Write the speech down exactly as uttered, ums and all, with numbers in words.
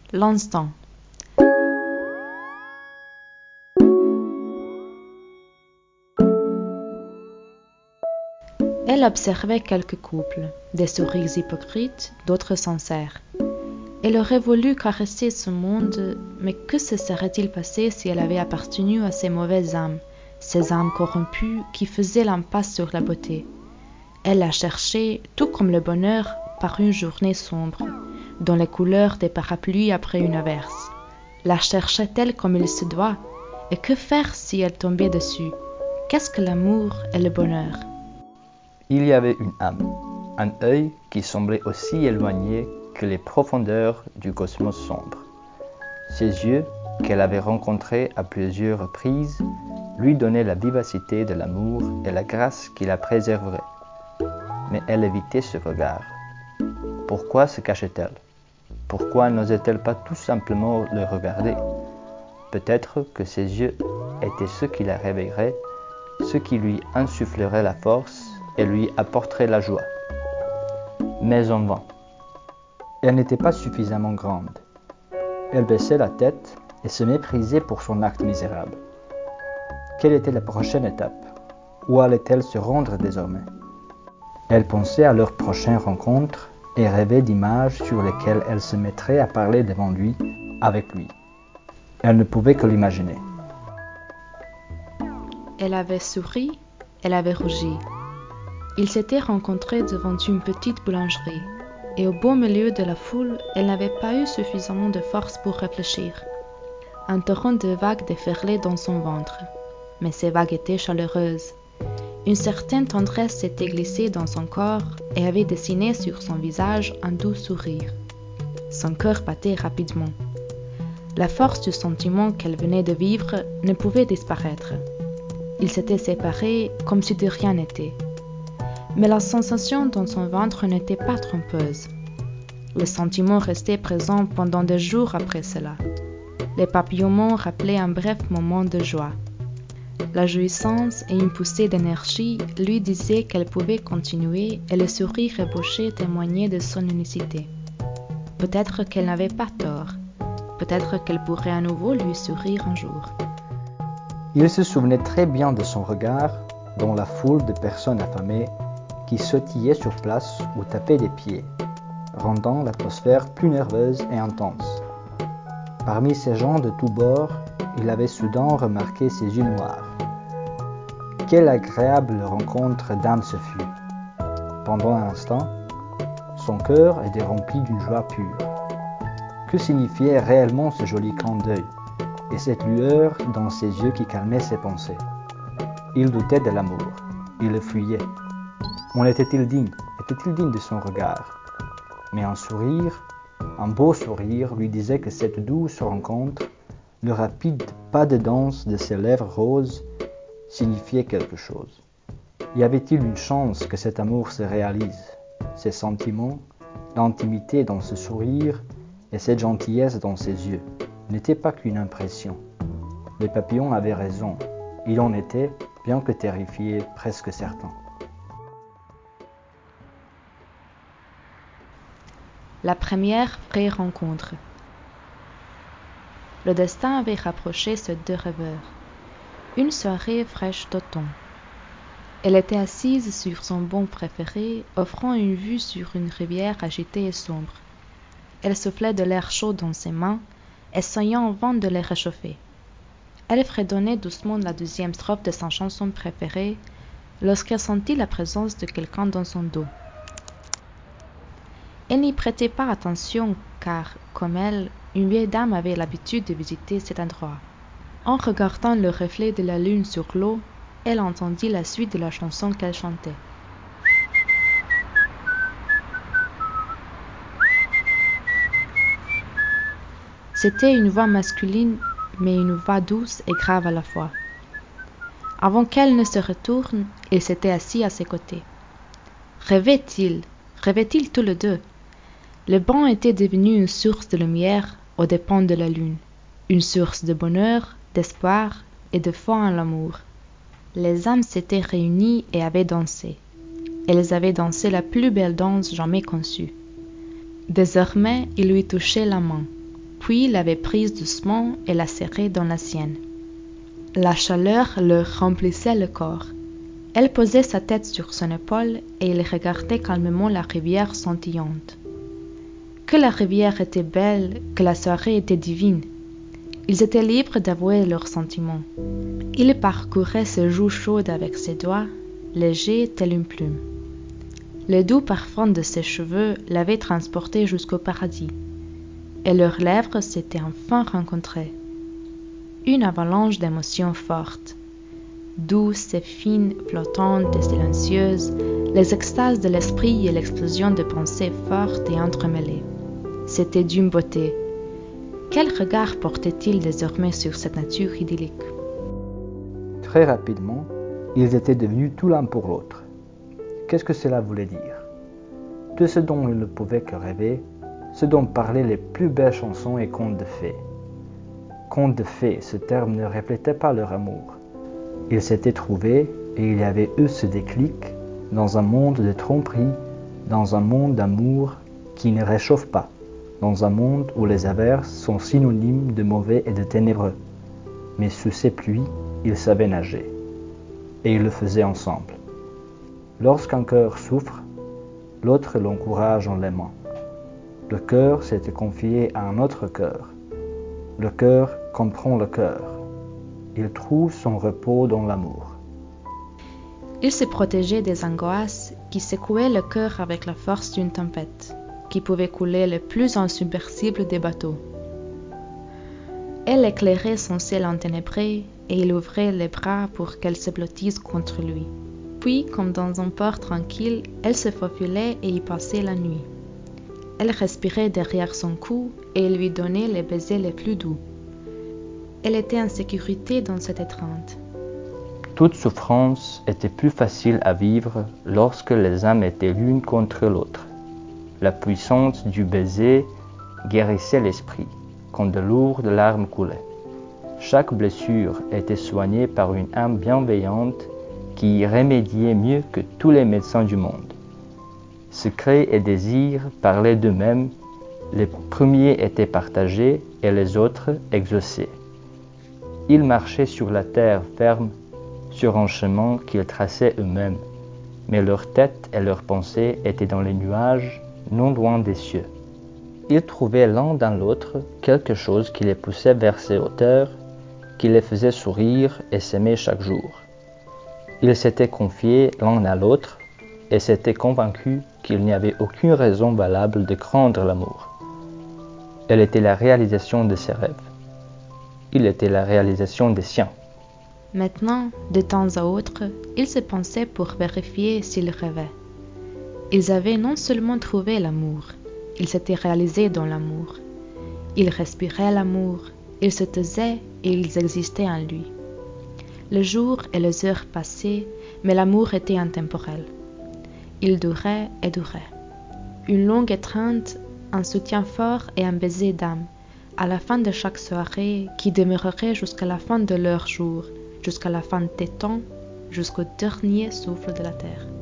L'instant. Elle observait quelques couples, des sourires hypocrites, d'autres sincères. Elle aurait voulu caresser ce monde, mais que se serait-il passé si elle avait appartenu à ces mauvaises âmes, ces âmes corrompues qui faisaient l'impasse sur la beauté? Elle la cherchait, tout comme le bonheur, par une journée sombre, dans les couleurs des parapluies après une averse. La cherchait-elle comme il se doit? Et que faire si elle tombait dessus? Qu'est-ce que l'amour et le bonheur? Il y avait une âme, un œil qui semblait aussi éloigné que les profondeurs du cosmos sombre. Ses yeux, qu'elle avait rencontrés à plusieurs reprises, lui donnaient la vivacité de l'amour et la grâce qui la préserverait. Mais elle évitait ce regard. Pourquoi se cachait-elle? Pourquoi n'osait-elle pas tout simplement le regarder? Peut-être que ses yeux étaient ceux qui la réveilleraient, ceux qui lui insuffleraient la force et lui apporteraient la joie. Mais en vain. Elle n'était pas suffisamment grande. Elle baissait la tête et se méprisait pour son acte misérable. Quelle était la prochaine étape? Où allait-elle se rendre désormais? Elle pensait à leur prochaine rencontre et rêvait d'images sur lesquelles elle se mettrait à parler devant lui, avec lui. Elle ne pouvait que l'imaginer. Elle avait souri, elle avait rougi. Ils s'étaient rencontrés devant une petite boulangerie, et au beau milieu de la foule, elle n'avait pas eu suffisamment de force pour réfléchir. Un torrent de vagues déferlait dans son ventre, mais ces vagues étaient chaleureuses. Une certaine tendresse s'était glissée dans son corps et avait dessiné sur son visage un doux sourire. Son cœur battait rapidement. La force du sentiment qu'elle venait de vivre ne pouvait disparaître. Ils s'étaient séparés comme si de rien n'était. Mais la sensation dans son ventre n'était pas trompeuse. Le sentiment restait présent pendant des jours après cela. Les papillonnements rappelaient un bref moment de joie. La jouissance et une poussée d'énergie lui disaient qu'elle pouvait continuer et le sourire ébauché témoignait de son unicité. Peut-être qu'elle n'avait pas tort. Peut-être qu'elle pourrait à nouveau lui sourire un jour. Il se souvenait très bien de son regard dans la foule de personnes affamées qui sautillaient sur place ou tapaient des pieds, rendant l'atmosphère plus nerveuse et intense. Parmi ces gens de tous bords, il avait soudain remarqué ses yeux noirs. Quelle agréable rencontre d'âme ce fut! Pendant un instant, son cœur était rempli d'une joie pure. Que signifiait réellement ce joli clin d'œil et cette lueur dans ses yeux qui calmait ses pensées? Il doutait de l'amour, il le fuyait. En était-il digne? Était-il digne de son regard? Mais un sourire, un beau sourire lui disait que cette douce rencontre, le rapide pas de danse de ses lèvres roses, signifiait quelque chose. Y avait-il une chance que cet amour se réalise? Ces sentiments, l'intimité dans ce sourire et cette gentillesse dans ses yeux n'étaient pas qu'une impression. Les papillons avaient raison. Il en était, bien que terrifié, presque certain. La première vraie rencontre. Le destin avait rapproché ces deux rêveurs. Une soirée fraîche d'automne. Elle était assise sur son banc préféré, offrant une vue sur une rivière agitée et sombre. Elle soufflait de l'air chaud dans ses mains, essayant en vain de les réchauffer. Elle fredonnait doucement la deuxième strophe de sa chanson préférée, lorsqu'elle sentit la présence de quelqu'un dans son dos. Elle n'y prêtait pas attention car, comme elle, une vieille dame avait l'habitude de visiter cet endroit. En regardant le reflet de la lune sur l'eau, elle entendit la suite de la chanson qu'elle chantait. C'était une voix masculine, mais une voix douce et grave à la fois. Avant qu'elle ne se retourne, il s'était assis à ses côtés. Rêvait-il, rêvait-il tous les deux? Le banc était devenu une source de lumière aux dépens de la lune, une source de bonheur, d'espoir et de foi en l'amour. Les âmes s'étaient réunies et avaient dansé. Elles avaient dansé la plus belle danse jamais conçue. Désormais, il lui touchait la main, puis l'avait prise doucement et la serrait dans la sienne. La chaleur leur remplissait le corps. Elle posait sa tête sur son épaule et il regardait calmement la rivière scintillante. Que la rivière était belle, que la soirée était divine. Ils étaient libres d'avouer leurs sentiments. Il parcourait ses joues chaudes avec ses doigts, légers telle une plume. Le doux parfum de ses cheveux l'avait transporté jusqu'au paradis, et leurs lèvres s'étaient enfin rencontrées. Une avalanche d'émotions fortes, douces et fines, flottantes et silencieuses, les extases de l'esprit et l'explosion de pensées fortes et entremêlées. C'était d'une beauté. Quel regard portait-il désormais sur cette nature idyllique? Très rapidement, ils étaient devenus tout l'un pour l'autre. Qu'est-ce que cela voulait dire? Tout ce dont ils ne pouvaient que rêver, ce dont parlaient les plus belles chansons et contes de fées. Contes de fées, ce terme ne reflétait pas leur amour. Ils s'étaient trouvés et il y avait eu ce déclic dans un monde de tromperie, dans un monde d'amour qui ne réchauffe pas, dans un monde où les averses sont synonymes de mauvais et de ténébreux. Mais sous ces pluies, ils savaient nager. Et ils le faisaient ensemble. Lorsqu'un cœur souffre, l'autre l'encourage en l'aimant. Le cœur s'était confié à un autre cœur. Le cœur comprend le cœur. Il trouve son repos dans l'amour. Il se protégeait des angoisses qui secouaient le cœur avec la force d'une tempête, qui pouvait couler le plus insubmersible des bateaux. Elle éclairait son ciel enténébré et il ouvrait les bras pour qu'elle se blottisse contre lui. Puis, comme dans un port tranquille, elle se faufilait et y passait la nuit. Elle respirait derrière son cou et il lui donnait les baisers les plus doux. Elle était en sécurité dans cette étreinte. Toute souffrance était plus facile à vivre lorsque les âmes étaient l'une contre l'autre. La puissance du baiser guérissait l'esprit, quand de lourdes larmes coulaient. Chaque blessure était soignée par une âme bienveillante qui y remédiait mieux que tous les médecins du monde. Secrets et désirs parlaient d'eux-mêmes, les premiers étaient partagés et les autres exaucés. Ils marchaient sur la terre ferme, sur un chemin qu'ils traçaient eux-mêmes, mais leur tête et leurs pensées étaient dans les nuages, non loin des cieux. Ils trouvaient l'un dans l'autre quelque chose qui les poussait vers ces hauteurs, qui les faisait sourire et s'aimer chaque jour. Ils s'étaient confiés l'un à l'autre et s'étaient convaincus qu'il n'y avait aucune raison valable de craindre l'amour. Elle était la réalisation de ses rêves. Il était la réalisation des siens. Maintenant, de temps à autre, ils se pensaient pour vérifier s'ils rêvaient. Ils avaient non seulement trouvé l'amour, ils s'étaient réalisés dans l'amour. Ils respiraient l'amour, ils se taisaient et ils existaient en lui. Le jour et les heures passaient, mais l'amour était intemporel. Il durait et durait. Une longue étreinte, un soutien fort et un baiser d'âme, à la fin de chaque soirée qui demeurerait jusqu'à la fin de leur jour, jusqu'à la fin des temps, jusqu'au dernier souffle de la terre.